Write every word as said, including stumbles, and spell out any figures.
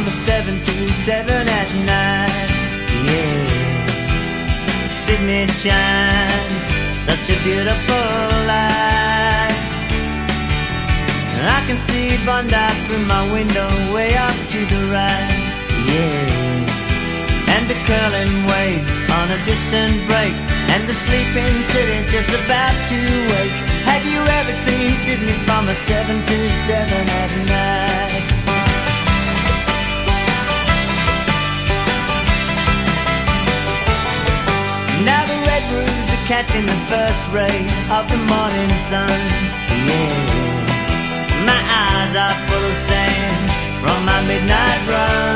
the seven two seven at night. Yeah, Sydney shines such a beautiful light. I can see Bondi through my window way up to the right. Yeah, and the curling waves on a distant break, and the sleeping city just about to wake. Have you ever seen Sydney from a seven two seven at night? Now the red roofs are catching the first rays of the morning sun. Yeah, my eyes are full of sand from my midnight run.